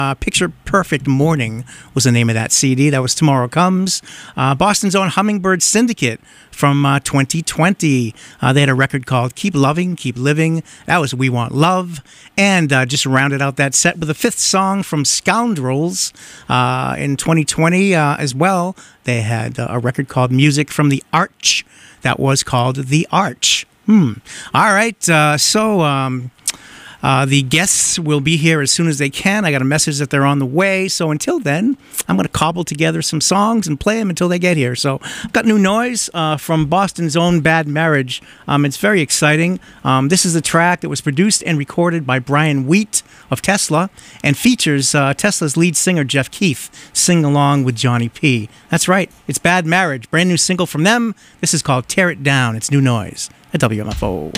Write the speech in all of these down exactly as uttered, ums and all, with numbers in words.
Uh, Picture Perfect Morning was the name of that C D. That was Tomorrow Comes. Uh, Boston's own Hummingbird Syndicate from uh, twenty twenty. Uh, they had a record called Keep Loving, Keep Living. That was We Want Love. And uh, just rounded out that set with the fifth song from Scoundrels uh, in twenty twenty uh, as well. They had uh, a record called Music from the Arch. That was called The Arch. Hmm. All right. Uh, so... Um, Uh, the guests will be here as soon as they can. I got a message that they're on the way. So until then, I'm going to cobble together some songs and play them until they get here. So I've got new noise uh, from Boston's own Bad Marriage. Um, it's very exciting. Um, this is a track that was produced and recorded by Brian Wheat of Tesla and features uh, Tesla's lead singer, Jeff Keith, sing along with Johnny P. That's right. It's Bad Marriage. Brand new single from them. This is called Tear It Down. It's new noise at W M F O.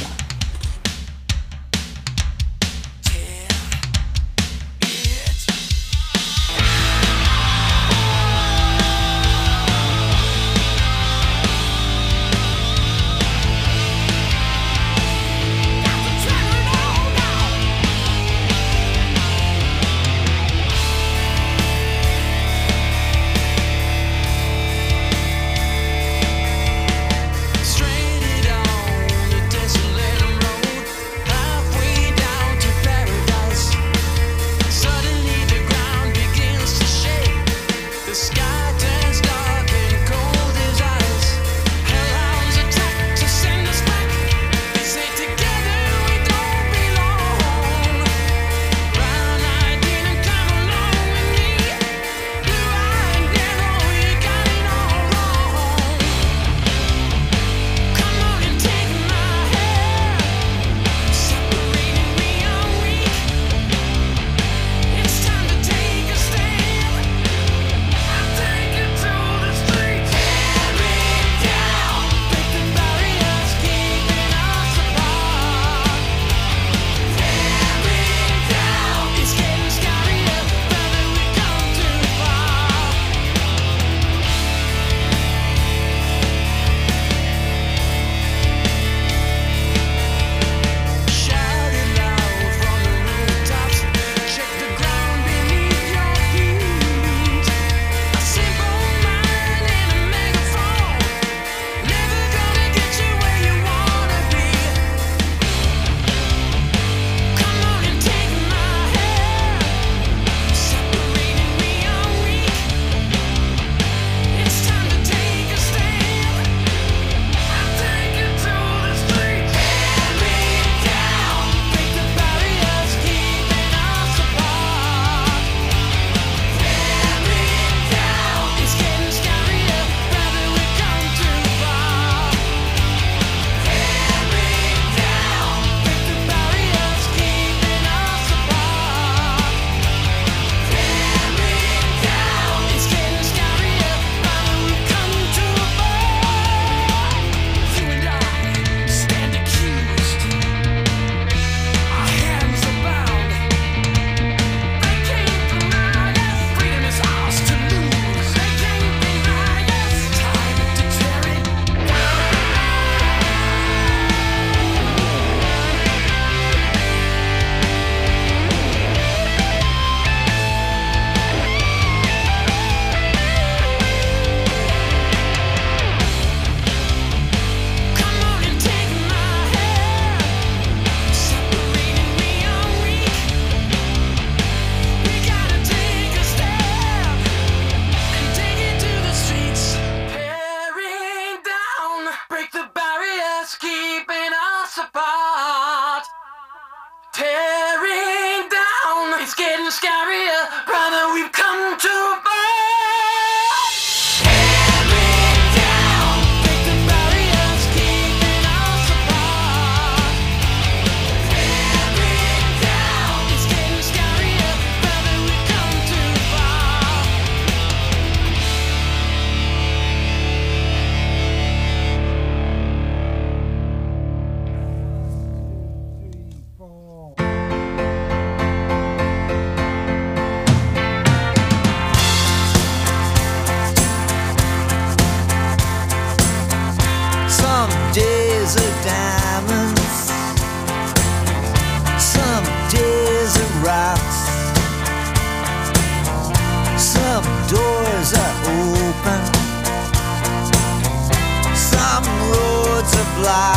fly.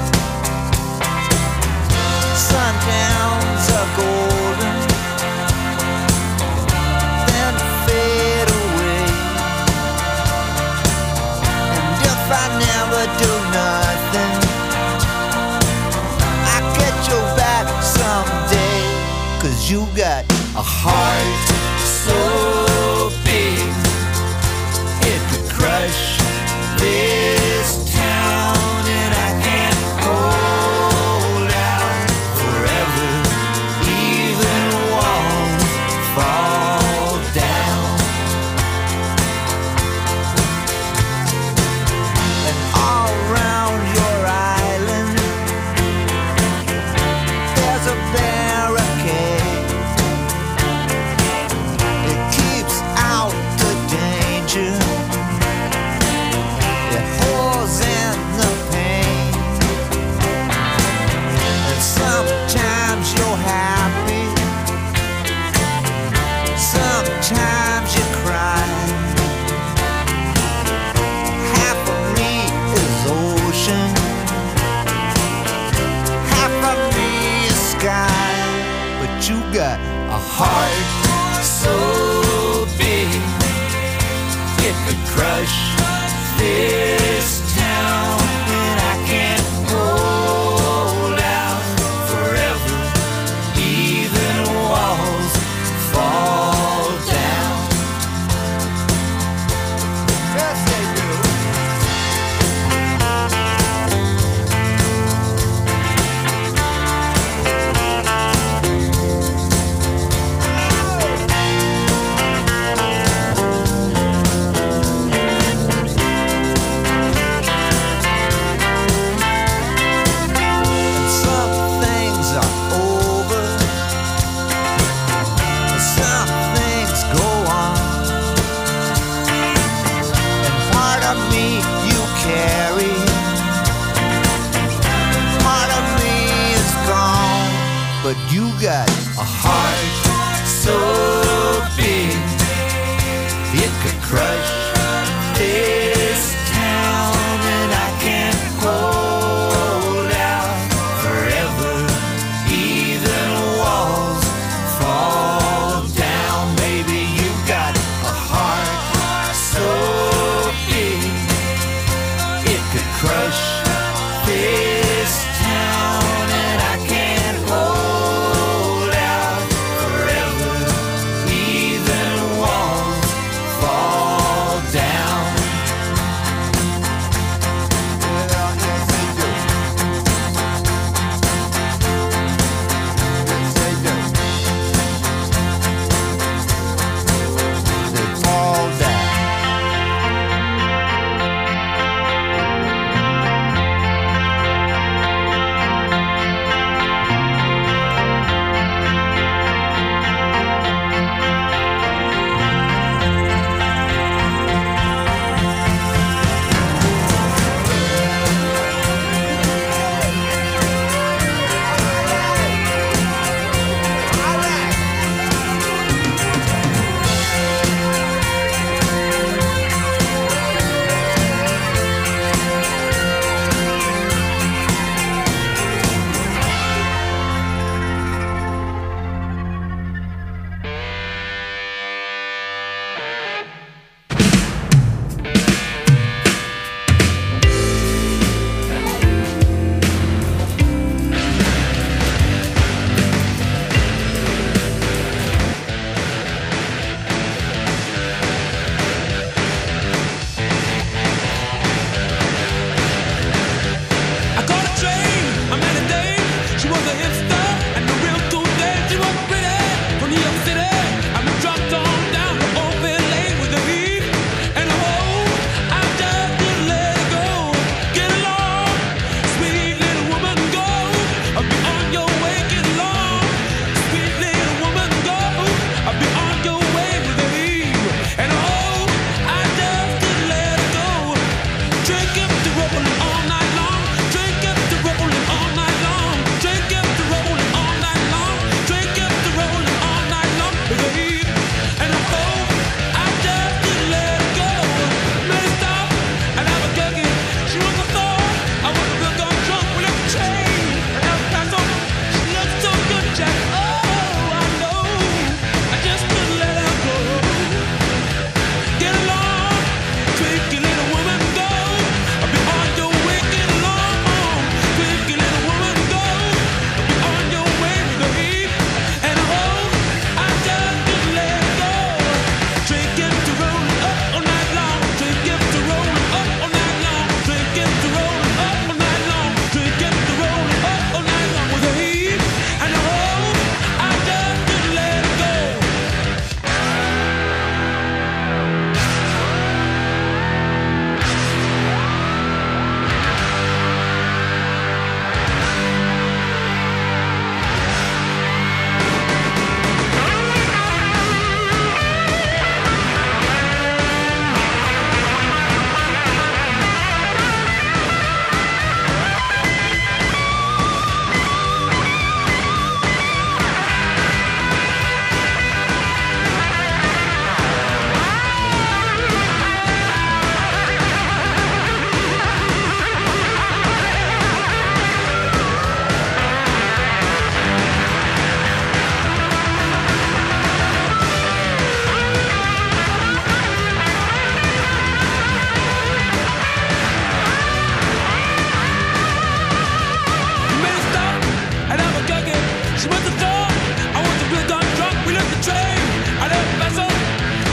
Sundowns are golden, then fade away. And if I never do nothing, I'll get you back someday. 'Cause you got a heart so big it could crush this town, and I can't hold out forever. Even walls fall down, and all around your island there's a barricade. It keeps out the danger, it holds in the pain. And sometimes you're happy, sometimes you cry. Half of me is ocean, half of me is sky. But you got a heart so big it could crush this town, and I can't hold out forever. Even walls fall down. Yes, they do. Some things are over, some things go on, and part of me you carry, part of me is gone. But you got a heart so big it could crush this town, and I can't hold out forever. Even walls fall down. Maybe you got a heart so big it could crush this town, and I can't hold out forever.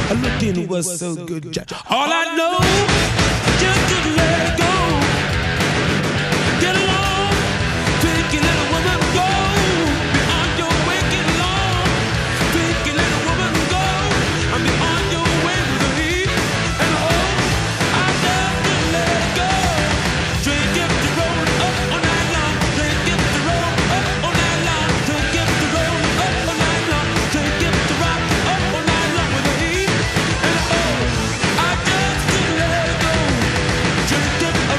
looking was so good. All I know, just to let it go. Get along, take your little woman, go beyond your wicked law. Take your little woman, go, and be on your way with the heat. And oh, I love to let it go. Drink if the road up all night long. Drink if the road up all night long. Drink if the road up all night long. Drink if the rock up all night long with the heat. And oh, I just to let it go. Drink if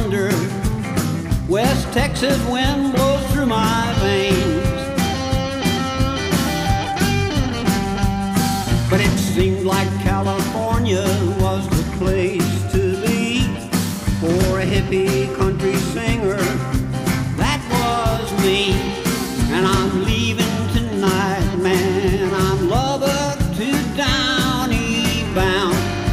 wonder. West Texas wind blows through my veins. But it seemed like California was the place to be for a hippie country singer. That was me. And I'm leaving tonight, man. I'm Lubbock to Downey bound.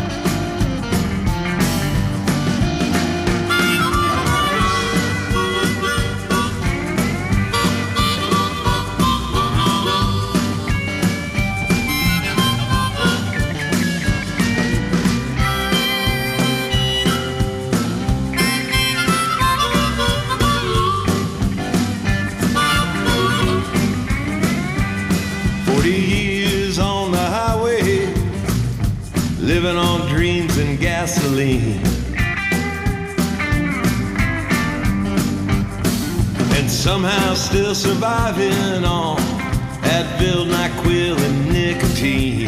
Living on dreams and gasoline, and somehow still surviving on Advil, NyQuil, and nicotine.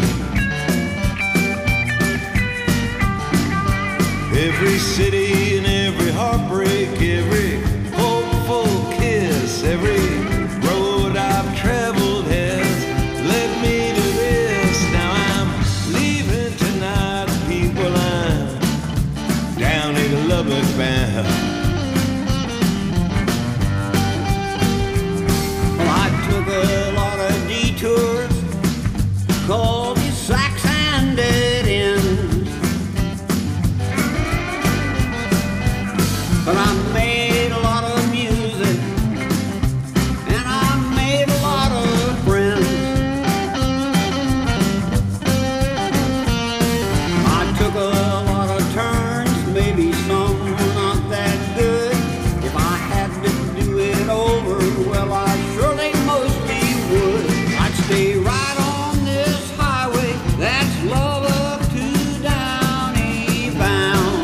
Every city and every heartbreak, every hopeful kiss, every road I've traveled has led me to this. Now I'm leaving tonight, people, I'm down in Lubbock bound. Well, I took a lot of detours, cul-de-sacs and dead ends, but I made a lot of music, and I made a lot of friends. I took a lot of turns, maybe some were not that good. If I had to do it over, well, I surely mostly would. I'd stay right on this highway that's Lubbock to Downey bound.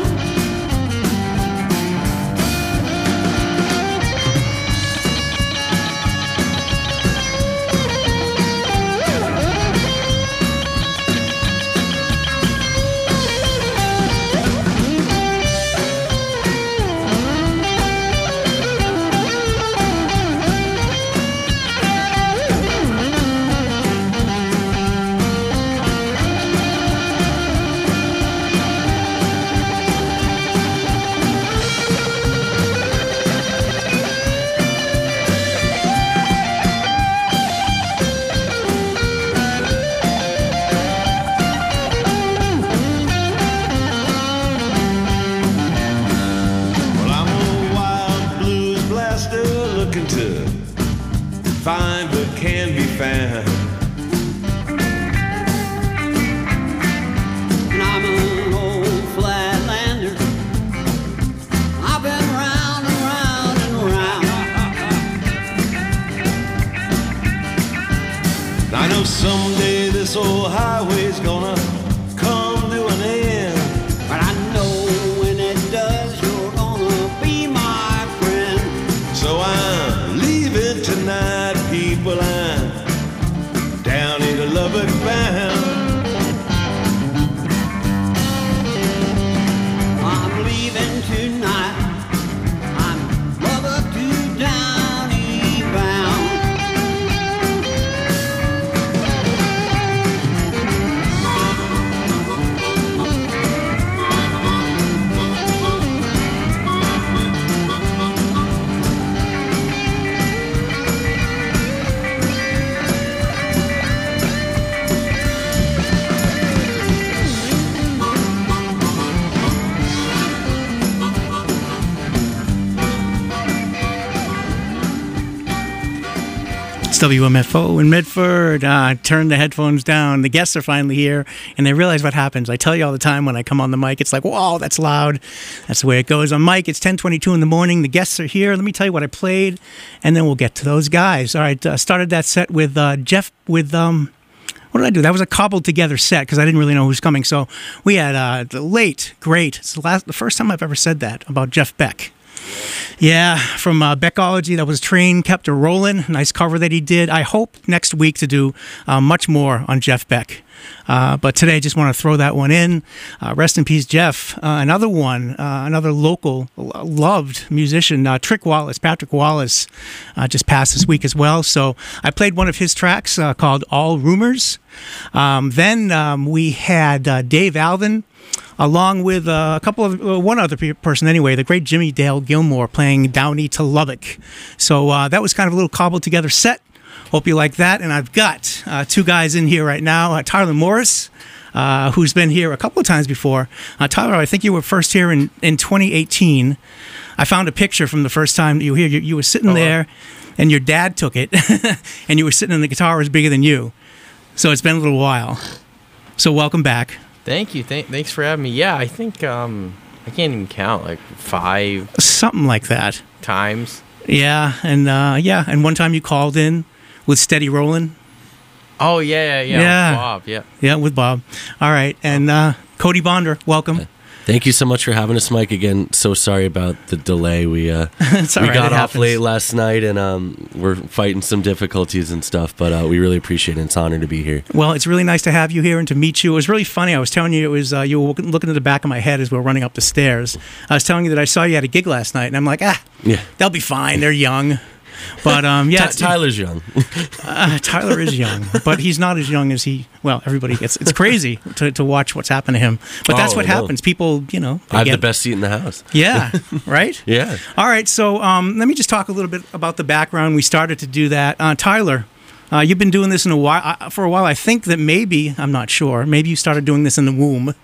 Well, I'm a wild blues blaster looking to find what can be found. And I'm an old flatlander. I've been round and round and round. I know someday this old highway's gonna come to an end. But I know when it does, you're gonna be my friend. So I'm leaving tonight, people, I'm down in Lubbock bound. I'm leaving tonight. I'm Lubbock to Downey bound. W M F O in Medford. Uh, turn the headphones down. The guests are finally here, and they realize what happens. I tell you all the time when I come on the mic, it's like, whoa, that's loud. That's the way it goes. On mic, it's ten twenty-two in the morning. The guests are here. Let me tell you what I played, and then we'll get to those guys. All right, uh, started that set with uh, Jeff, with... um. What did I do? That was a cobbled together set because I didn't really know who was coming. So we had uh, the late, great, it's the, last, the first time I've ever said that about Jeff Beck. Yeah, from uh, Beckology, that was Train Kept a Rollin'. Nice cover that he did. I hope next week to do uh, much more on Jeff Beck. Uh, but today, I just want to throw that one in. Uh, rest in peace, Jeff. Uh, another one, uh, another local loved musician, uh, Trick Wallace, Patrick Wallace, uh, just passed this week as well. So I played one of his tracks uh, called All Rumors. Um, then um, we had uh, Dave Alvin, along with uh, a couple of, uh, one other pe- person anyway, the great Jimmy Dale Gilmore playing Downey to Lubbock. So uh, that was kind of a little cobbled together set. Hope you like that. And I've got uh, two guys in here right now. Uh, Tyler Morris, uh, who's been here a couple of times before. Uh, Tyler, I think you were first here in, in twenty eighteen. I found a picture from the first time that you were here. You, you were sitting Oh. there, and your dad took it, and you were sitting and the guitar was bigger than you. So it's been a little while. So welcome back. Thank you. Th- thanks for having me. Yeah, I think um, I can't even count, like five Something like that. times. Yeah, and uh, yeah, and one time you called in with Steady Rollin'. Oh yeah, yeah, yeah. Yeah. Bob, yeah. Yeah, with Bob. All right, and uh, Cody Bonder, welcome. Thank you so much for having us, Mike. Again, so sorry about the delay. We uh, It's all we right, got it off happens. late last night, and um, we're fighting some difficulties and stuff. But uh, we really appreciate it. It's an honor to be here. Well, it's really nice to have you here and to meet you. It was really funny. I was telling you, it was uh, you were looking at the back of my head as we were running up the stairs. I was telling you that I saw you at a gig last night, and I'm like, ah, Yeah, they'll be fine. They're young. But um, yeah, Ty- Tyler's young. uh, Tyler is young, but he's not as young as he. Well, everybody gets. It's crazy to, to watch what's happened to him. But that's Oh, what I know. happens. People, you know, they I have get- the best seat in the house. Yeah, right. Yeah. All right, so um, let me just talk a little bit about the background. We started to do that. Uh, Tyler, uh, you've been doing this in a while. Uh, for a while, I think that maybe I'm not sure. Maybe you started doing this in the womb.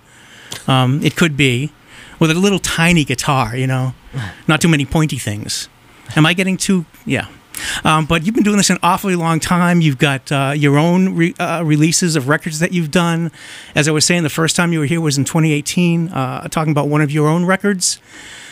Um, it could be with a little tiny guitar. You know, not too many pointy things. Am I getting too? Yeah. Um, but you've been doing this an awfully long time. You've got uh, your own re- uh, releases of records that you've done. As I was saying, the first time you were here was in twenty eighteen, uh, talking about one of your own records.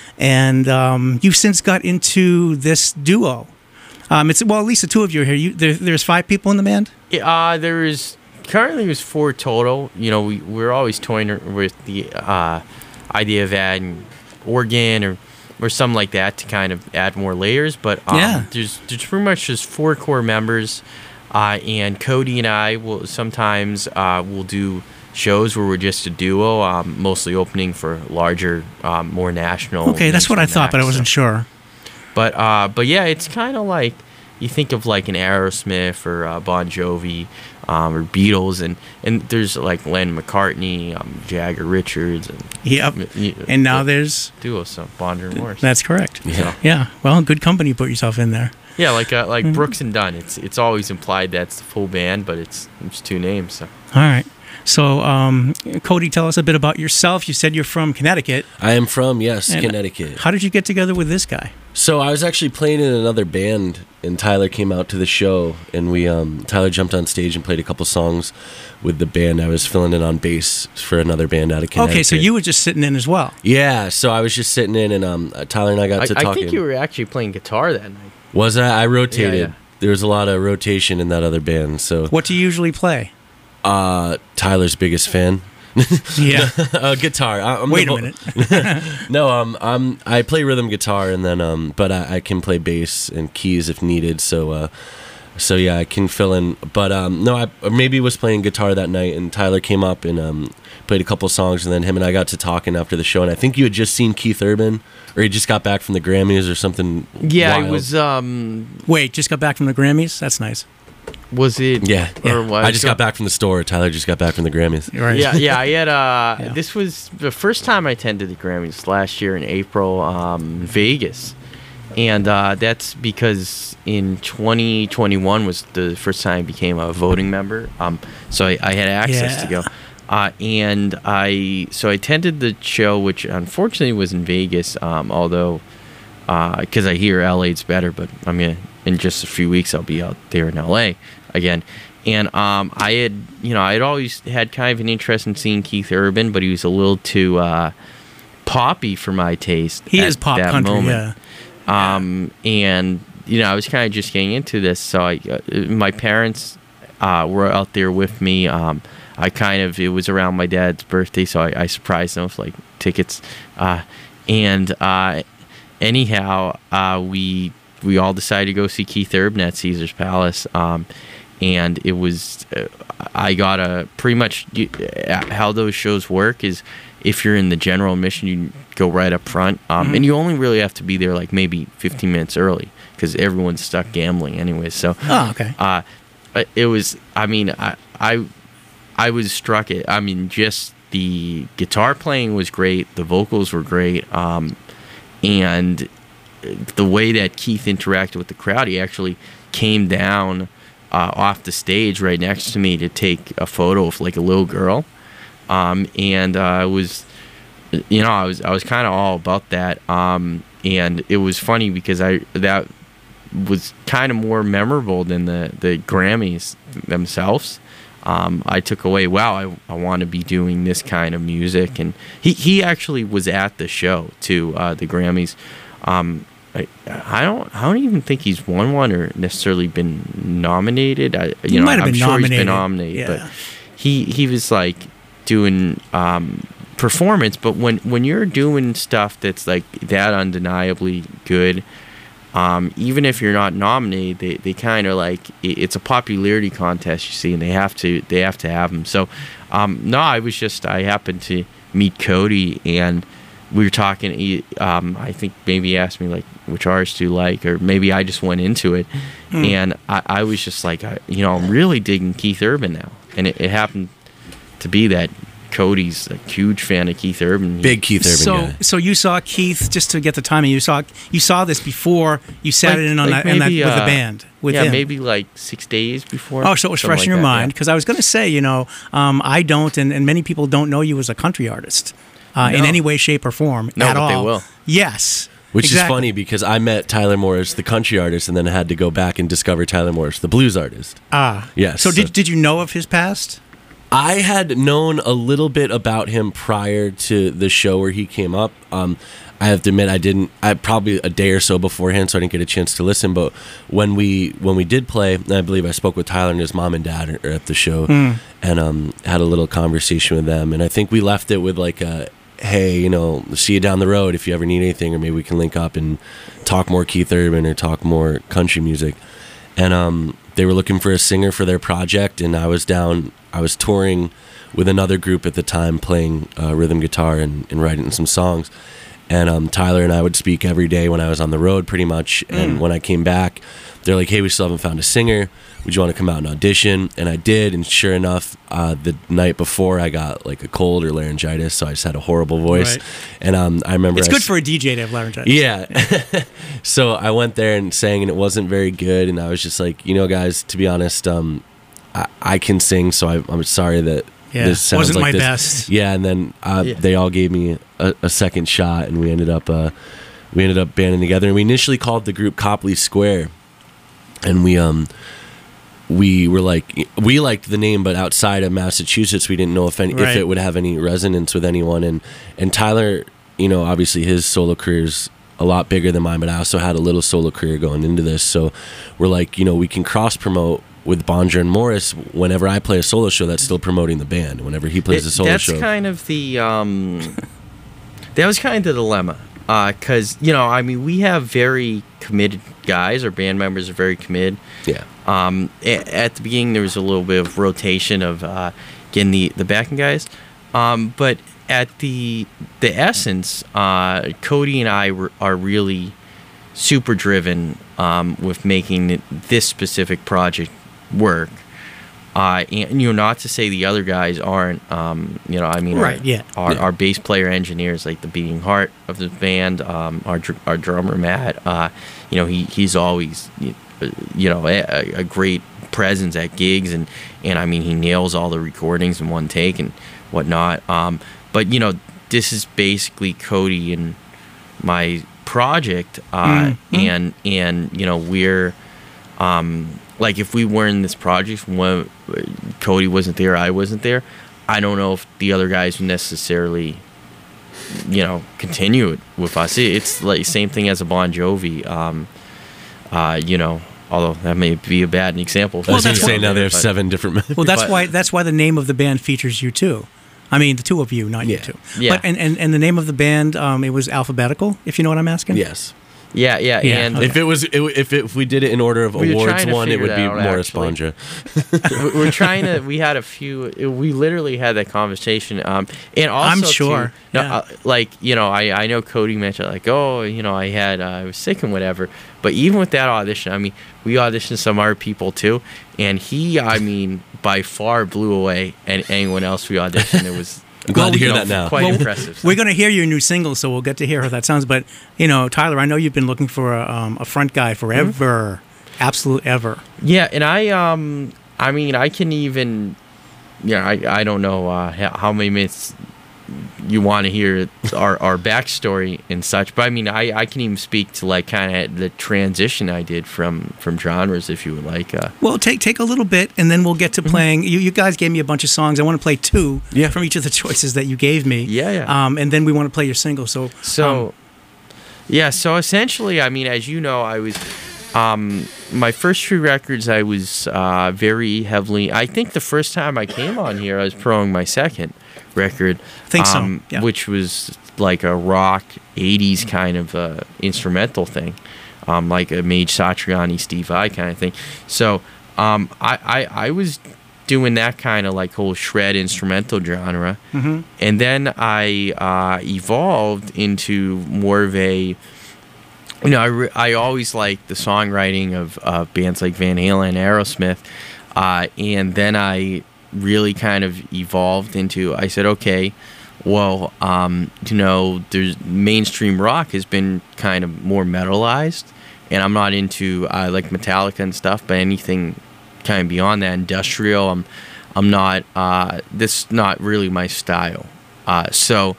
And um, you've since got into this duo. Um, it's well, at least the two of you are here. You, there, there's five people in the band. Yeah, Uh, there is currently there's four total. You know, we we're always toying with the uh, idea of adding organ or or something like that to kind of add more layers. But um, Yeah. there's there's pretty much just four core members, uh, and Cody and I will sometimes uh, will do shows where we're just a duo, um, mostly opening for larger, um, more national. Okay, that's what I mainstream thought, but I acts, wasn't so. sure. But uh, but yeah, it's kind of like you think of like an Aerosmith or uh, Bon Jovi um, or Beatles, and, and there's like Lennon McCartney, um, Jagger Richards, and Yep. y- And now y- there's. duo, so Bonder and Morris. That's correct. Yeah. Yeah. Well, good company you put yourself in there. Yeah, like uh, Mm-hmm. like Brooks and Dunn. It's it's always implied that's the full band, but it's it's two names. So All right. So, um, Cody, tell us a bit about yourself. You said you're from Connecticut. I am from, yes, And Connecticut. How did you get together with this guy? So I was actually playing in another band, and Tyler came out to the show, and we um, Tyler jumped on stage and played a couple songs with the band. I was filling in on bass for another band out of Connecticut. Okay, so you were just sitting in as well. Yeah, so I was just sitting in, and um, Tyler and I got I, to I talking. think you were actually playing guitar that night. Was I? I rotated. Yeah, yeah. There was a lot of rotation in that other band. So What do you usually play? uh, Tyler's biggest fan. Yeah. uh, guitar. I, I'm Wait the a vo- minute. No, um, I'm I play rhythm guitar, and then um, but I, I can play bass and keys if needed. So uh, so yeah, I can fill in. But um, no, I maybe was playing guitar that night, and Tyler came up and um, played a couple songs, and then him and I got to talking after the show. And I think you had just seen Keith Urban, or he just got back from the Grammys or something. Yeah, wild. it was. Um, Wait, just got back from the Grammys? That's nice. was it? Yeah, Or what? I just got back from the store. Tyler just got back from the Grammys. Right. Yeah, yeah. I had. Uh, Yeah. This was the first time I attended the Grammys last year in April, um, in Vegas, and uh, that's because in twenty twenty-one was the first time I became a voting member. Um, so I, I had access to Yeah. go, uh, and I so I attended the show, which unfortunately was in Vegas. Um, although, because I hear L A's better, but I mean, in just a few weeks I'll be out there in L A again. And um, I had, you know, I had always had kind of an interest in seeing Keith Urban, but he was a little too uh, poppy for my taste. He at is pop that country, moment. yeah. Um, and you know, I was kind of just getting into this, so I, uh, my parents uh, were out there with me. Um, I kind of, it was around my dad's birthday, so I, I surprised them with like tickets, uh, and uh, anyhow, uh, we we all decided to go see Keith Urban at Caesar's Palace, um, and it was uh, I got a pretty much you, uh, how those shows work is if you're in the general admission, you go right up front, um, Mm-hmm. and you only really have to be there like maybe fifteen minutes early because everyone's stuck gambling anyway. So, Oh, okay. uh, it was. I mean, I I I was struck it. I mean, just the guitar playing was great. The vocals were great. Um, and the way that Keith interacted with the crowd, he actually came down uh, off the stage right next to me to take a photo of like a little girl. Um, and uh, it was, you know, I was I was kind of all about that. Um, and it was funny because I that was kind of more memorable than the, the Grammys themselves. Um, I took away, wow, I, I want to be doing this kind of music. And he, he actually was at the show, too, uh, the Grammys. Um, I, I don't I don't even think he's won one or necessarily been nominated. I, you He know, might have I'm been sure he's been nominated, nominated. yeah. But he, he was, like, doing um, performance. But when, when you're doing stuff that's, like, that undeniably good, Um, even if you're not nominated, they, they kind of like it, it's a popularity contest, you see, and they have to they have to have them. So, um, no, I was just I happened to meet Cody, and we were talking. He, um, I think maybe he asked me like which artists do you like, or maybe I just went into it, and I, I was just like, I, you know, I'm really digging Keith Urban now, and it, it happened to be that Cody's a huge fan of Keith Urban. He- Big Keith Urban So, guy. so you saw Keith, just to get the timing. You saw you saw this before you sat Like- in on like that, in that maybe, with the uh, band with yeah, him. maybe like six days before. Oh, so it was something fresh in like your that, yeah. mind, because I was going to say, you know, um, I don't, and, and many people don't know you as a country artist uh, in No. any way, shape, or form No, at but all. they will. Yes, Which is exactly. funny because I met Tyler Morris, the country artist, and then had to go back and discover Tyler Morris, the blues artist. Ah, Yes. So did did you know of his past? I had known a little bit about him prior to the show where he came up. Um, I have to admit, I didn't. I probably a day or so beforehand, so I didn't get a chance to listen. But when we when we did play, I believe I spoke with Tyler and his mom and dad are at the show, and um, had a little conversation with them. And I think we left it with like a, hey, you know, see you down the road if you ever need anything, or maybe we can link up and talk more Keith Urban or talk more country music. And um, they were looking for a singer for their project, and I was down. I was touring with another group at the time, playing uh, rhythm guitar and, and writing some songs. And um, Tyler and I would speak every day when I was on the road, pretty much. And when I came back, they're like, "Hey, we still haven't found a singer. Would you want to come out and audition?" And I did. And sure enough, uh, the night before, I got like a cold or laryngitis, so I just had a horrible voice. Right. And um, I remember It's I good s- for a D J to have laryngitis. yeah. So I went there and sang, and it wasn't very good. And I was just like, you know, guys, to be honest, um, I, I can sing, so I, I'm sorry that Yeah, this sounds wasn't like my this. best. Yeah, and then uh, Yeah. they all gave me a, a second shot, and we ended up uh, we ended up banding together. And we initially called the group Copley Square, and we um we were like we liked the name, but outside of Massachusetts, we didn't know if any, if Right. it would have any resonance with anyone. And and Tyler, you know, obviously his solo career's a lot bigger than mine, but I also had a little solo career going into this. So we're like, you know, we can cross promote with Bonjour and Morris. Whenever I play a solo show, that's still promoting the band. Whenever he plays a It- solo that's show, kind of the um, that was kind of the dilemma, because you know, I mean, we have very committed guys. Our band members are very committed. yeah, Um, a- at the beginning, there was a little bit of rotation of uh, getting the the backing guys, um, but at the the essence, uh, Cody and I were, are really super driven um, with making this specific project work. Uh, and you know, not to say the other guys aren't. Um, you know, I mean, Right, Our, yeah. our, Yeah. our bass player engineers, like the beating heart of the band. Um, our dr- our drummer Matt. Uh, you know, he he's always you know a, a great presence at gigs, and and I mean, he nails all the recordings in one take and whatnot. Um, but you know, this is basically Cody and my project, uh, and and you know, we're um, like, if we weren't in this project, when Cody wasn't there, I wasn't there, I don't know if the other guys would necessarily, you know, continue it with us. It- It's like same thing as a Bon Jovi, um, uh, you know, although that may be a bad example. I was going that's to say why- now they have but- seven different members. Well, that's But- why that's why the name of the band features you too. I mean, the two of you, not you Yeah. two. Yeah. But, and, and, and the name of the band, um, it was alphabetical, if you know what I'm asking? Yes. Yeah, yeah, Yeah, and okay. If it was, it, if it, if we did it in order of We were awards trying to one, it figure would be that out, Morris actually. Bonja. we- we're trying to. We had a few. We literally had that conversation. Um, and also, I'm too, sure, no, yeah. uh, like you know, I I know Cody mentioned like, oh, you know, I had uh, I was sick and whatever. But even with that audition, I mean, we auditioned some other people too, and he, I mean, by far blew away and anyone else we auditioned. It was. I'm glad to you hear know, that now. Quite Well, impressive. We're going to hear your new single, so we'll get to hear how that sounds. But, you know, Tyler, I know you've been looking for a, um, a front guy forever. Absolute ever. Yeah, and I um I mean I can even yeah I, I don't know uh, how, how many minutes you want to hear our, our backstory and such, but I mean I, I can even speak to like kind of the transition I did from from genres if you would like. Uh, Well, take take a little bit, and then we'll get to playing. You, you guys gave me a bunch of songs. I want to play two Yeah. from each of the choices that you gave me. Yeah, yeah. Um, and then we want to play your single. So, So, um, yeah, so essentially, I mean, as you know, I was, um, my first few records, I was uh, very heavily, I think the first time I came on here, I was promoting my second record. I think so, um, yeah. Which was like a rock eighties kind of uh, instrumental thing, um, like a Mage Satriani, Steve Vai kind of thing. So um, I, I, I was doing that kind of like whole shred instrumental genre. mhm. And then I uh, evolved into more of a, you know, I, re- I always liked the songwriting of uh, bands like Van Halen, Aerosmith, uh, and then I really kind of evolved into, I said, okay, well, um, you know, there's mainstream rock has been kind of more metalized, and I'm not into, I like Metallica and stuff, but anything kind of beyond that, industrial, I'm, I'm not, uh, this is not really my style. Uh, so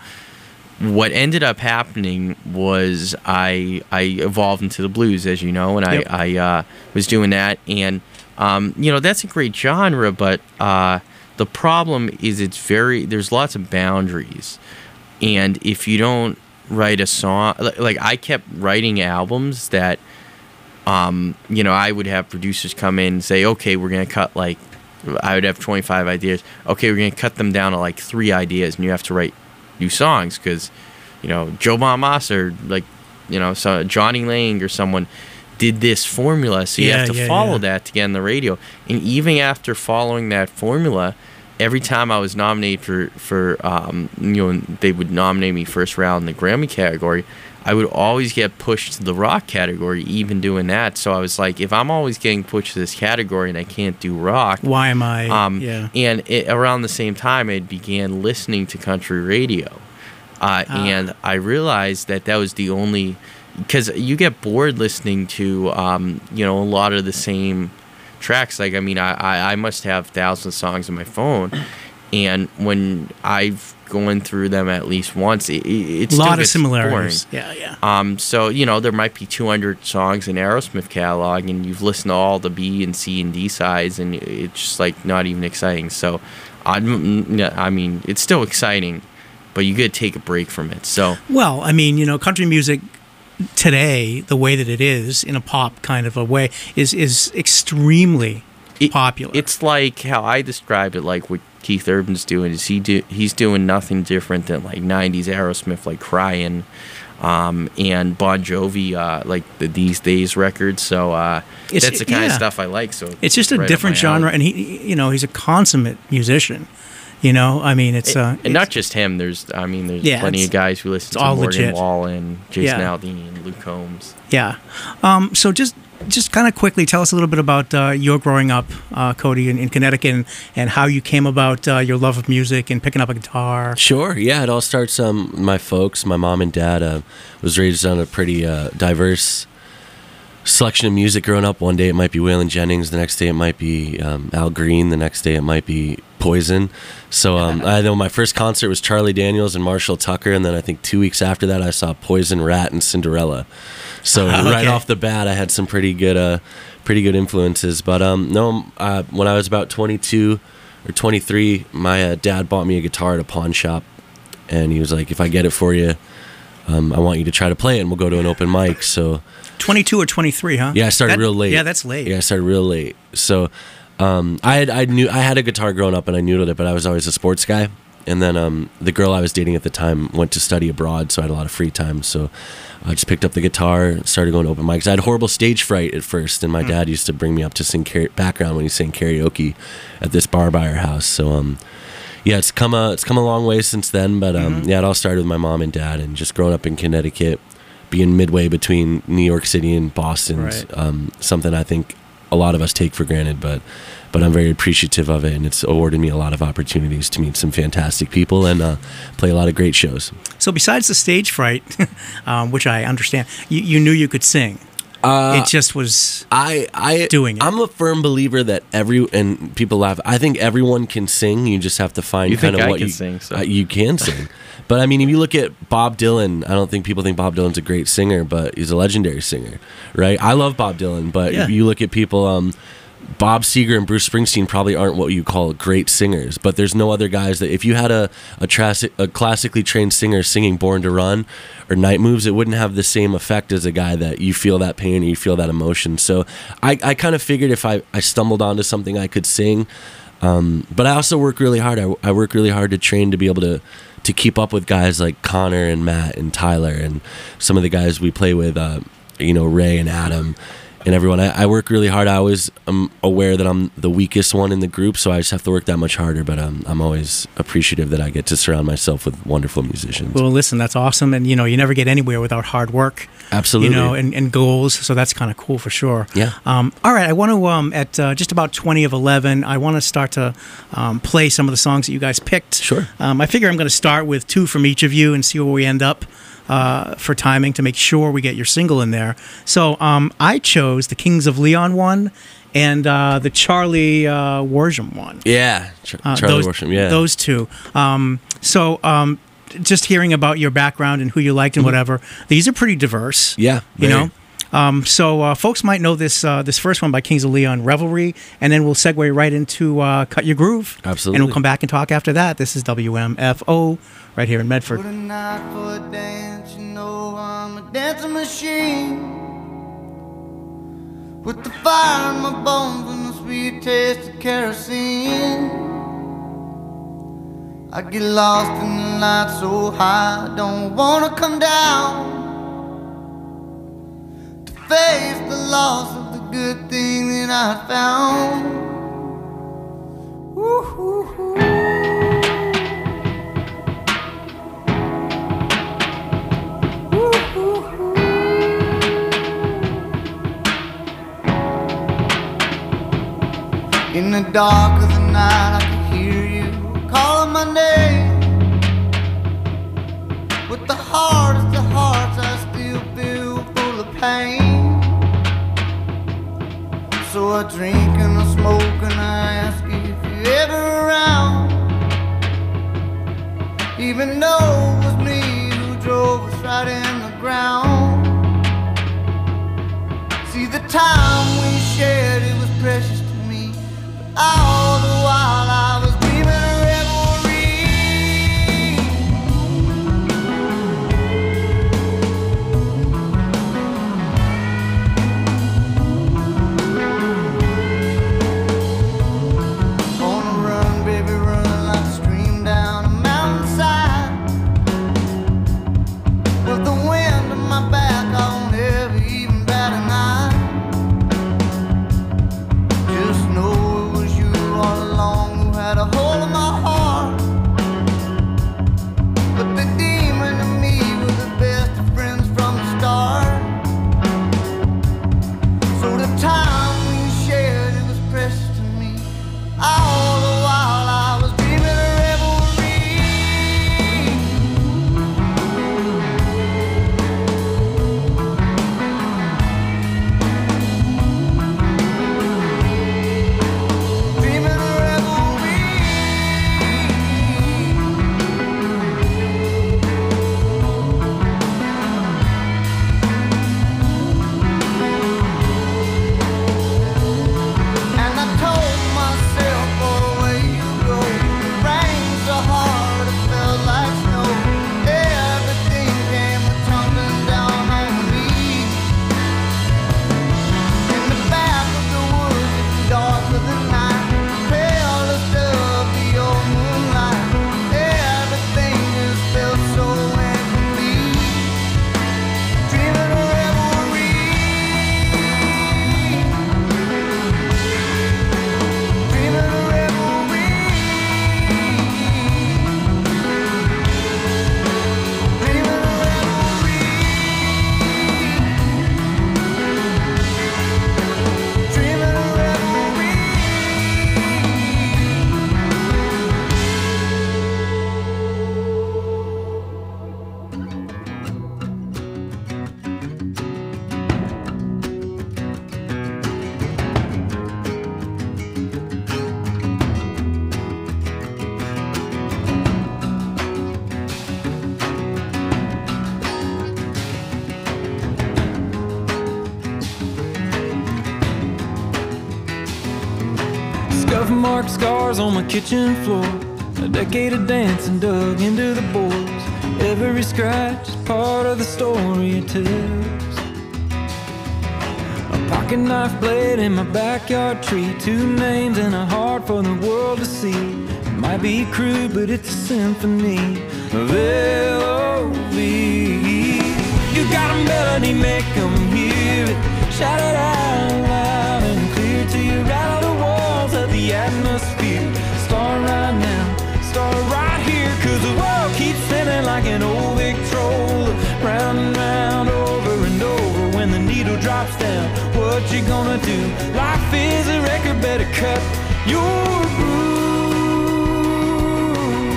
what ended up happening was I I evolved into the blues, as you know, and I, Yep. I uh, was doing that. And, um, you know, that's a great genre, but uh, the problem is it's very, there's lots of boundaries. And if you don't write a song, like, like I kept writing albums that, um, you know, I would have producers come in and say, okay, we're going to cut like, I would have twenty-five ideas. Okay, we're going to cut them down to like three ideas, and you have to write new songs because, you know, Joe Bonamassa or like, you know, so Johnny Lang or someone did this formula, so you Yeah, have to yeah, follow yeah. that to get on the radio. And even after following that formula, every time I was nominated for for um, you know, they would nominate me first round in the Grammy category, I would always get pushed to the rock category, even doing that. So I was like, if I'm always getting pushed to this category and I can't do rock, Why am I? um, yeah. and it, around the same time, I began listening to country radio, uh, Ah. and I realized that that was the only, because you get bored listening to, um, you know, a lot of the same tracks. Like, I mean, I, I, I must have thousands of songs on my phone, and when I've gone through them at least once, it, it it A still lot of gets similarities. boring. Yeah, yeah. Um, so, you know, there might be two hundred songs in Aerosmith catalog, and you've listened to all the B and C and D sides, and it's just like not even exciting. So, I, I mean, it's still exciting, but you got to take a break from it. So, Well, I mean, you know, country music today, the way that it is in a pop kind of a way, is is extremely It- popular. it's like how I described it, like what Keith Urban's doing is he do he's doing nothing different than like nineties Aerosmith, like Crying, um, and Bon Jovi, uh, like the These Days records. So uh, It's- that's the kind of yeah. stuff I like. So It's just a right up different my alley. genre, and he, you know, he's a consummate musician. You know, I mean, it's uh, and, and not just him. There's, I mean, there's Yeah, plenty it's- of guys who listen it's to all Morgan legit. Wallen, Jason Yeah. Aldean, and Luke Combs. yeah. Um, so just just kind of quickly tell us a little bit about uh, your growing up, uh, Cody, in, in Connecticut, and, and how you came about uh, your love of music and picking up a guitar. Sure. Yeah, it all starts. Um, my folks, my mom and dad, uh, was raised on a pretty uh, diverse selection of music growing up. One day it might be Waylon Jennings, the next day it might be um, Al Green, the next day it might be Poison. So um, I know my first concert was Charlie Daniels and Marshall Tucker, and then I think two weeks after that I saw Poison, Rat, and Cinderella. So Ah, right okay. off the bat, I had some pretty good, uh, pretty good influences. But um, no, uh, when I was about twenty-two or twenty-three, my uh, dad bought me a guitar at a pawn shop, and he was like, "If I get it for you, um, I want you to try to play it, and we'll go to an open mic." So twenty-two or twenty-three, huh? yeah, I started That- real late. Yeah, that's late. Yeah, I started real late. So um, I had I knew I had a guitar growing up, and I noodled it, but I was always a sports guy. and then um, the girl I was dating at the time went to study abroad, so I had a lot of free time. So I just picked up the guitar, started going to open mics. I had horrible stage fright at first, and my mm. dad used to bring me up to sing car- background when he sang karaoke at this bar by our house. So um, yeah, it's come a it's come a long way since then. But um, mm-hmm. yeah, it all started with my mom and dad, and just growing up in Connecticut, being midway between New York City and Boston, right. um, something I think a lot of us take for granted, but but I'm very appreciative of it, and it's awarded me a lot of opportunities to meet some fantastic people and uh, play a lot of great shows. So besides the stage fright, um, which I understand, you, you knew you could sing. Uh, it just was I, I, doing it. I'm a firm believer that every, and people laugh, I think everyone can sing. You just have to find kind of what can you sing. So. Uh, you can sing. But I mean, if you look at Bob Dylan, I don't think people think Bob Dylan's a great singer, but he's a legendary singer, right? I love Bob Dylan, but yeah. if you look at people, um, Bob Seger and Bruce Springsteen probably aren't what you call great singers, but there's no other guys that if you had a a, trassic, a classically trained singer singing Born to Run or Night Moves, it wouldn't have the same effect as a guy that you feel that pain or you feel that emotion. So I, I kind of figured if I, I stumbled onto something I could sing, um, but I also work really hard. I, I work really hard to train to be able to to keep up with guys like Connor and Matt and Tyler and some of the guys we play with, uh, you know, Ray and Adam. And everyone, I, I work really hard. I always am aware that I'm the weakest one in the group, so I just have to work that much harder. But um, I'm always appreciative that I get to surround myself with wonderful musicians. Well, listen, that's awesome. And, you know, you never get anywhere without hard work. Absolutely. You know, and, and goals. So that's kind of cool for sure. Yeah. Um, all right. I want to, um, at uh, just about twenty of eleven, I want to start to um, play some of the songs that you guys picked. Sure. Um, I figure I'm going to start with two from each of you and see where we end up. Uh, for timing to make sure we get your single in there. So um, I chose the Kings of Leon one and uh, the Charlie uh, Worsham one. Yeah, Ch- uh, Charlie those, Worsham, yeah. Those two. Um, so um, just hearing about your background and who you liked and whatever, these are pretty diverse. Yeah, you very. know? Um, so uh, folks might know this uh, this first one by Kings of Leon, Revelry, and then we'll segue right into uh, Cut Your Groove. Absolutely. And we'll come back and talk after that. This is W M F O right here in Medford. What a night for a dance, you know I'm a dancing machine. With the fire in my bones and the sweet taste of kerosene. I get lost in the light so high, I don't wanna come down. Face the loss of the good thing that I found. Woo-hoo-hoo. Woo-hoo-hoo. In the dark of the night I can hear you calling my name. With the hardest of hearts I still feel full of pain. So I drink and I smoke and I ask if you're ever around. Even though it was me who drove us right in the ground. See, the time we shared, it was precious to me, but all the while I was dreaming of Scuff mark scars on my kitchen floor. A decade of dancing dug into the boards. Every scratch is part of the story it tells. A pocket knife blade in my backyard tree. Two names and a heart for the world to see. It might be crude, but it's a symphony of L O V E. You got a melody, make them hear it. Shout it out loud and clear till you rattle the walls of the atmosphere. Start right now, start right here, cause the world keeps spinning like an old Victrola. Round and round, over and over. When the needle drops down, what you gonna do? Life is a record, better cut your groove.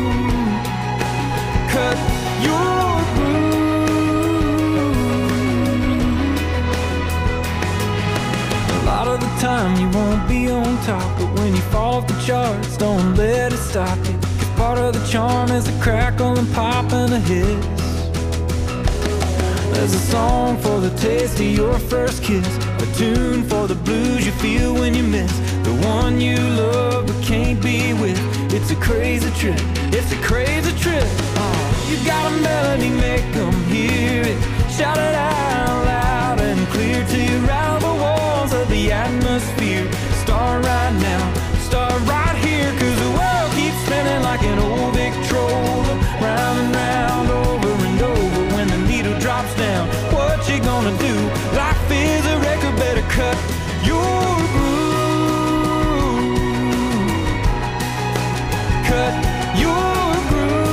Cut your groove. A lot of the time you won't be on top, but when you fall off the charts, don't let it stop you. Part of the charm is a crackle and pop and a hiss. There's a song for the taste of your first kiss, a tune for the blues you feel when you miss the one you love but can't be with. It's a crazy trip, it's a crazy trip. Oh, you got a melody, make them hear it. Shout it out loud and clear till you rattle the walls of the atmosphere. Start right now, start right here, cause the world keeps spinning like an old Victrola. Round and round, over and over. When the needle drops down, what you gonna do? Life is a record, better cut your groove. Cut your groove.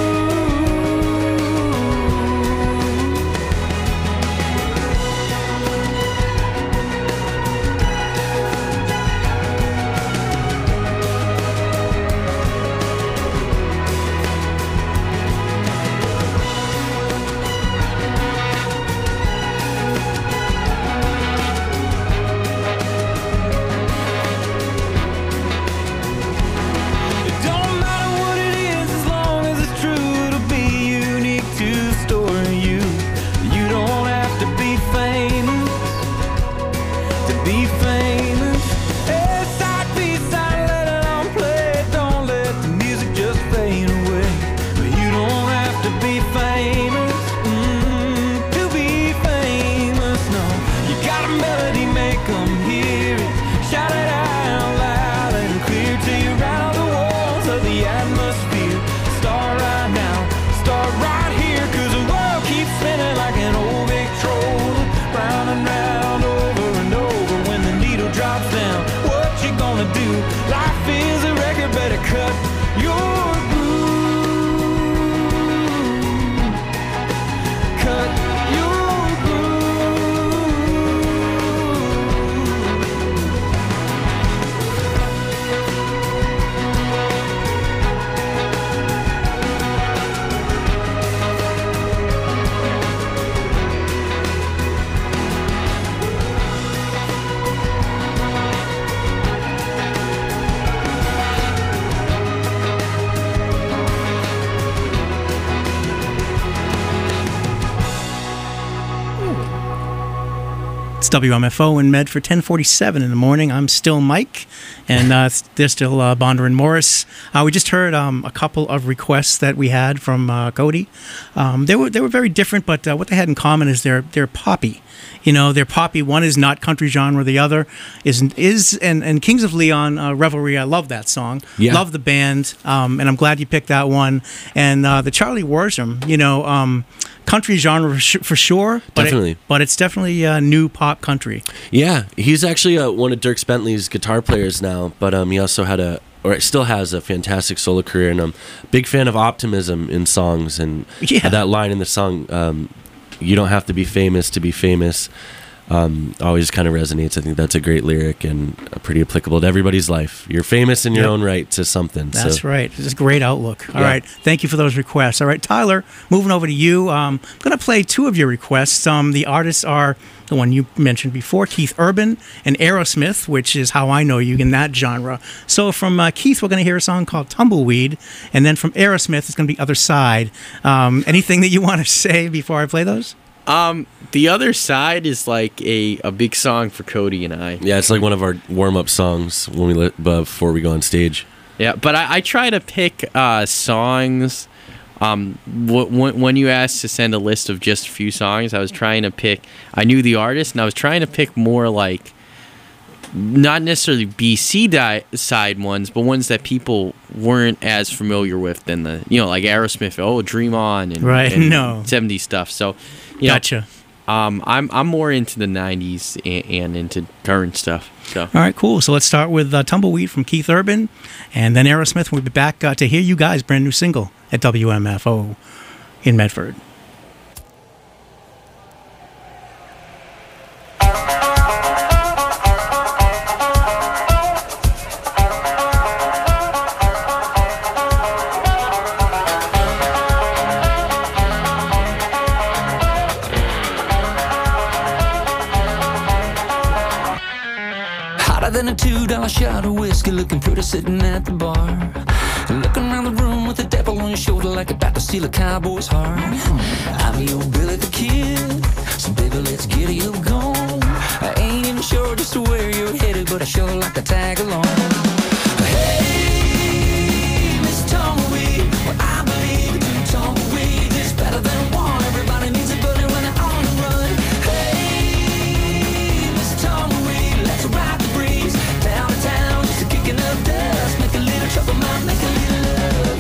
It's W M F O in Medford, ten forty-seven in the morning. I'm still Mike, and uh, they're still uh, Bonder and Morris. Uh, we just heard um, a couple of requests that we had from uh, Cody. Um, they were they were very different, but uh, what they had in common is they're they're poppy. You know, they're poppy. One is not country genre. The other is is and, and Kings of Leon, uh, Revelry. I love that song. Yeah. Love the band, um, and I'm glad you picked that one. And uh, the Charlie Worsham, you know. Um, Country genre for, sh- for sure, but Definitely. it, but it's definitely uh, new pop country. Yeah, he's actually uh, one of Dirk Bentley's guitar players now, but um, he also had a, or still has a fantastic solo career, and I'm a big fan of optimism in songs, and Yeah. that line in the song, um, you don't have to be famous to be famous, um, always kind of resonates. I think that's a great lyric and uh, pretty applicable to everybody's life. You're famous in your Yep. own right to something. That's so. right. It's a great outlook. All Yeah. right. Thank you for those requests. All right, Tyler, moving over to you. Um, I'm going to play two of your requests. Um, the artists are the one you mentioned before, Keith Urban and Aerosmith, which is how I know you in that genre. So from uh, Keith, we're going to hear a song called Tumbleweed, and then from Aerosmith, it's going to be Other Side. Um, anything that you want to say before I play those? Um, The Other Side is like a, a big song for Cody and I. Yeah, it's like one of our warm up songs when we li- before we go on stage. Yeah, but I, I try to pick uh, songs. Um, w- w- when you asked to send a list of just a few songs, I was trying to pick. I knew the artist, and I was trying to pick more like not necessarily B C di- side ones, but ones that people weren't as familiar with than the you know like Aerosmith. Oh, Dream On and, Right, and no. seventies stuff. So, you Gotcha. know, um, I'm I'm more into the nineties and, and into current stuff. So. All right, cool. So let's start with uh, Tumbleweed from Keith Urban, and then Aerosmith. We'll be back uh, to hear you guys' brand new single at W M F O in Medford. Hotter than a two dollar shot of whiskey, looking pretty sitting at the bar. Looking around the room with the devil on your shoulder like about to steal a cowboy's heart. I'm your Billy the Kid, so baby let's get you gone. I ain't even sure just where you're headed, but I sure like to tag along. Hey, Miss Tumbleweed, well I believe two tumbleweed is better than one. Everybody needs a buddy when they're on the run. Hey, Miss Tumbleweed, let's ride the breeze down to town, just a kicking up dust, make a little trouble, might make a little love.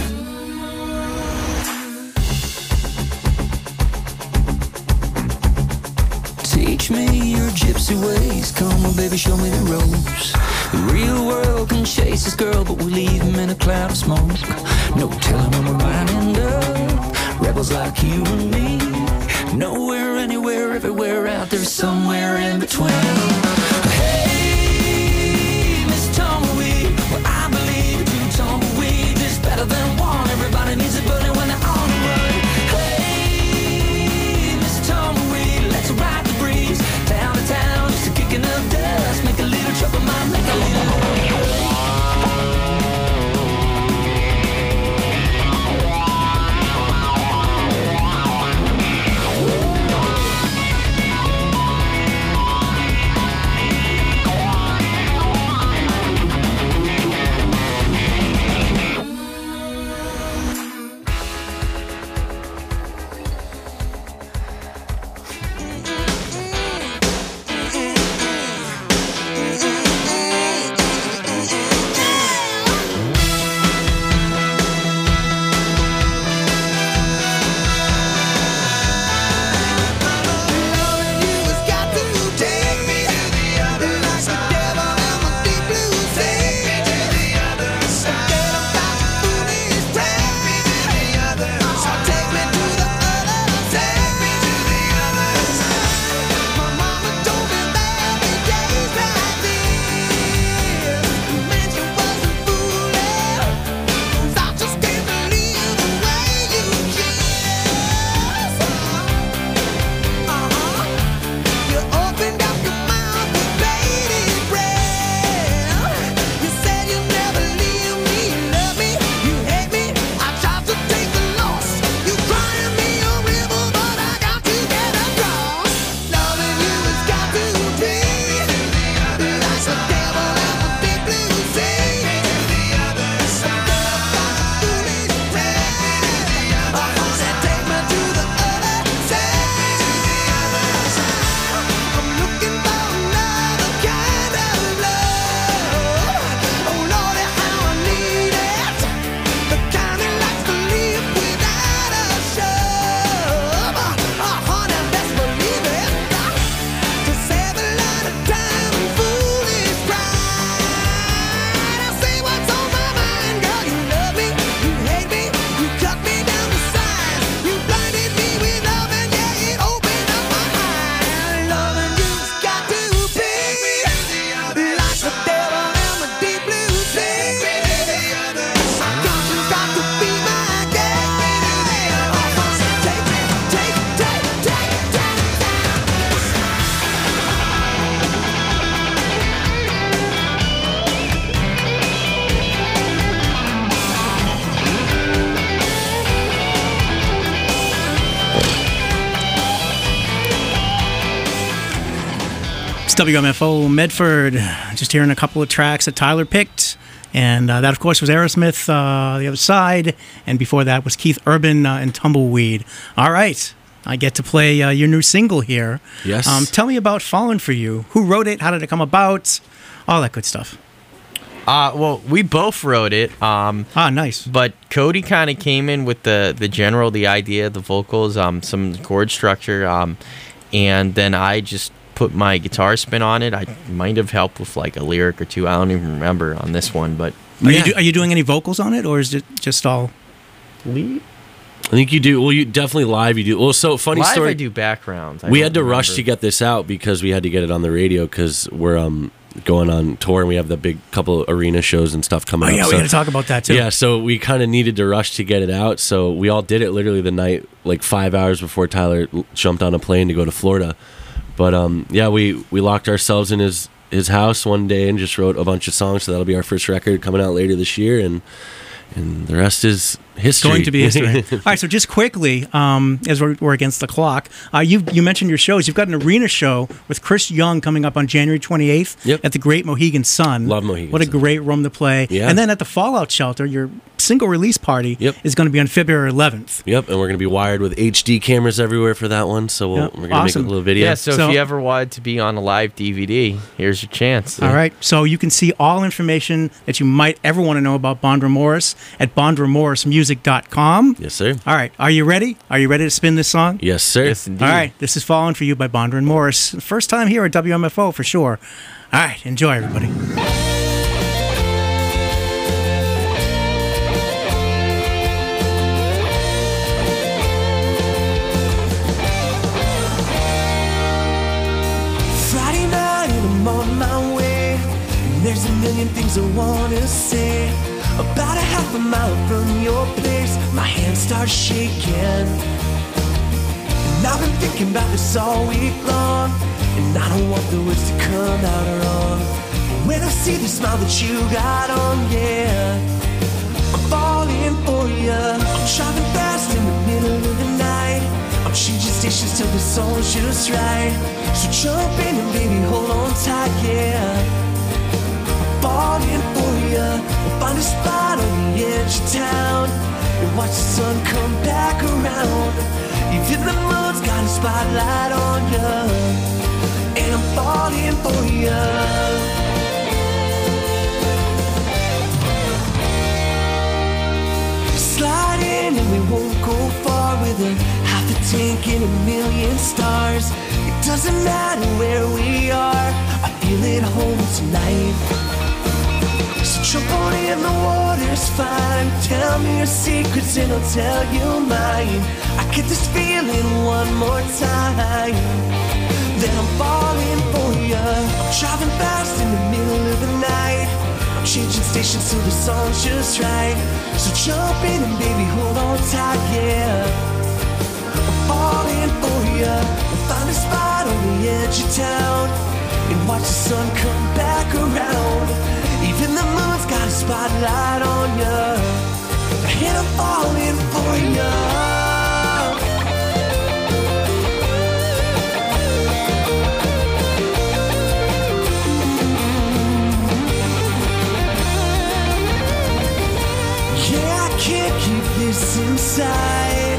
Teach me your gypsy ways, come on baby, show me the ropes. The real world can chase this girl, but we leave him in a cloud of smoke. No telling when we might end up, rebels like you and me. Nowhere, anywhere, everywhere, out there somewhere in between. Hey, Miss Tumbleweed, well I believe two tumbleweeds is better than one. Everybody needs a buddy when they're on the run. Hey, Miss Tumbleweed, let's ride the breeze down to town, just a kicking up dust, make a little trouble, might make a little love. It's W M F O Medford. Just hearing a couple of tracks that Tyler picked. And uh, that, of course, was Aerosmith, uh, The Other Side. And before that was Keith Urban uh, and Tumbleweed. All right. I get to play uh, your new single here. Yes. Um, tell me about Fallen For You. Who wrote it? How did it come about? All that good stuff. Uh, well, we both wrote it. Um, ah, nice. But Cody kind of came in with the, the general, the idea, the vocals, um, some chord structure. Um, and then I just put my guitar spin on it. I might have helped with like a lyric or two. I don't even remember on this one, but Are, Yeah. you, do, are you doing any vocals on it, or is it just all... lead? I think you do. Well, you definitely live. You do. Well, so funny Live story. I do backgrounds. I we don't had to rush remember. to get this out because we had to get it on the radio because we're um going on tour and we have the big couple arena shows and stuff coming Oh, up. yeah, we so, got to talk about that, too. Yeah, so we kind of needed to rush to get it out. So we all did it literally the night, like five hours before Tyler l- jumped on a plane to go to Florida. But um, yeah, we we locked ourselves in his his house one day and just wrote a bunch of songs. So that'll be our first record coming out later this year, and and the rest is history. Going to be history. All right, so just quickly, um, as we're, we're against the clock, uh, you you mentioned your shows. You've got an arena show with Chris Young coming up on January twenty-eighth Yep. at the Great Mohegan Sun. Love Mohegan What a Sun. great room to play. Yeah. And then at the Fallout Shelter, your single release party Yep. is going to be on February eleventh. Yep, and we're gonna be wired with H D cameras everywhere for that one. So we'll, Yep. we're gonna Awesome. make a little video. Yeah, so, So- if you ever wanted to be on a live D V D, here's your chance. All right, so you can see all information that you might ever want to know about Bond Remorse at bond remorse music dot com. Yes, sir. All right, are you ready? Are you ready to spin this song? Yes, sir. Yes, indeed. All right, this is Fallen For You by Bondra and Morris. First time here at W M F O for sure. All right, enjoy, everybody. Friday night and I'm on my way, and there's a million things I wanna say. About a half a mile from your place, my hands start shaking. And I've been thinking about this all week long, and I don't want the words to come out wrong. But when I see the smile that you got on, yeah, I'm falling for you. I'm driving fast in the middle of the night. I'm changing stations till the song's just right. So jump in and baby, hold on tight, yeah. I'm falling for you. We'll find a spot on the edge of town and watch the sun come back around. Even the moon's got a spotlight on you, and I'm falling for you. Slide in and we won't go far with a half a tank and a million stars. It doesn't matter where we are, I feel at home tonight. So jump on in, the water's fine. Tell me your secrets and I'll tell you mine. I get this feeling one more time, then I'm falling for you. I'm driving fast in the middle of the night. I'm changing stations till the song's just right. So jump in and baby, hold on tight, yeah. I'm falling for you. We'll find a spot on the edge of town and watch the sun come back around. Even the moon's got a spotlight on you, and I'm falling for you. Yeah, I can't keep this inside.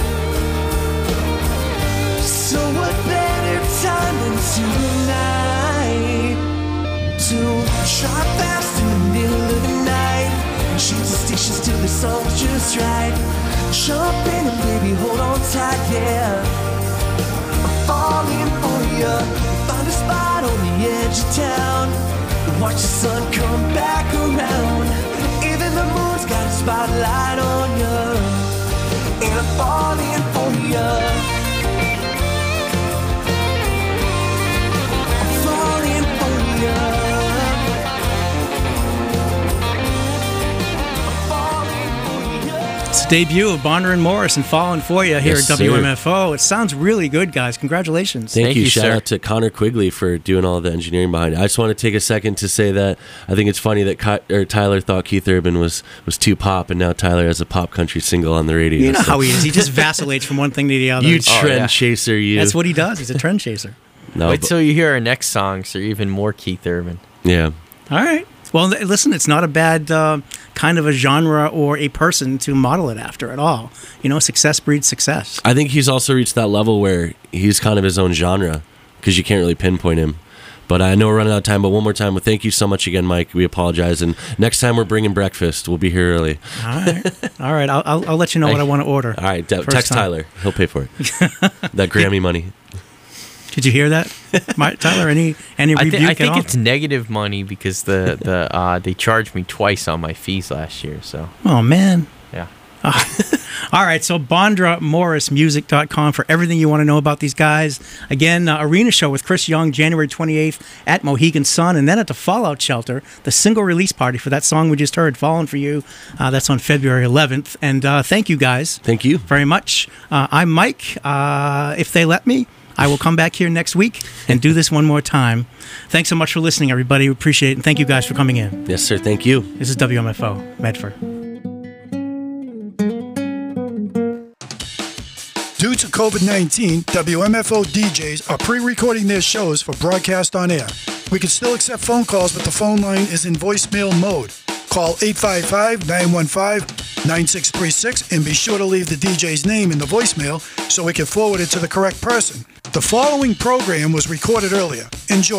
So what better time than tonight to drive fast in the middle of the night, change the stations till the song's just right. Jump in and baby, hold on tight, yeah. I'm falling for you. Find a spot on the edge of town and watch the sun come back around. Even the moon's got a spotlight on you, and I'm falling for you. I'm falling for you. I'm falling for you. It's the debut of Bondra and Morris and Fallen For You here Yes, at sir. W M F O. It sounds really good, guys. Congratulations. Thank, Thank you. you, Shout sir. out to Connor Quigley for doing all the engineering behind it. I just want to take a second to say that I think it's funny that Ki- or Tyler thought Keith Urban was, was too pop, and now Tyler has a pop country single on the radio. You know So- how he is. He just vacillates from one thing to the other. You Oh, trend yeah. chaser, you. That's what he does. He's a trend chaser. No, Wait but- till you hear our next songs, or even more Keith Urban. yeah. All right. Well, l- listen, it's not a bad uh, kind of a genre or a person to model it after at all. You know, success breeds success. I think he's also reached that level where he's kind of his own genre because you can't really pinpoint him. But I know we're running out of time. But one more time, well, thank you so much again, Mike. We apologize. And next time we're bringing breakfast. We'll be here early. All right. All right. I'll, I'll, I'll let you know what I want to order. All right. De- First text time. Tyler. He'll pay for it. That Grammy money. Did you hear that, My, Tyler? Any any I, rebuke thi- I at think all? it's negative money because the the uh, they charged me twice on my fees last year. So Oh man. yeah. All right, so Bondra Morris Music dot com for everything you want to know about these guys. Again, uh, arena show with Chris Young, January twenty-eighth at Mohegan Sun, and then at the Fallout Shelter, the single release party for that song we just heard, Falling For You. Uh, that's on February eleventh. And uh, thank you guys Thank you. very much. Uh, I'm Mike. Uh, if they let me, I will come back here next week and do this one more time. Thanks so much for listening, everybody. We appreciate it, and thank you guys for coming in. Yes, sir. Thank you. This is W M F O, Medford. Due to COVID nineteen, W M F O D Js are pre-recording their shows for broadcast on air. We can still accept phone calls, but the phone line is in voicemail mode. Call eight five five, nine one five, nine six three six and be sure to leave the D J's name in the voicemail so we can forward it to the correct person. The following program was recorded earlier. Enjoy.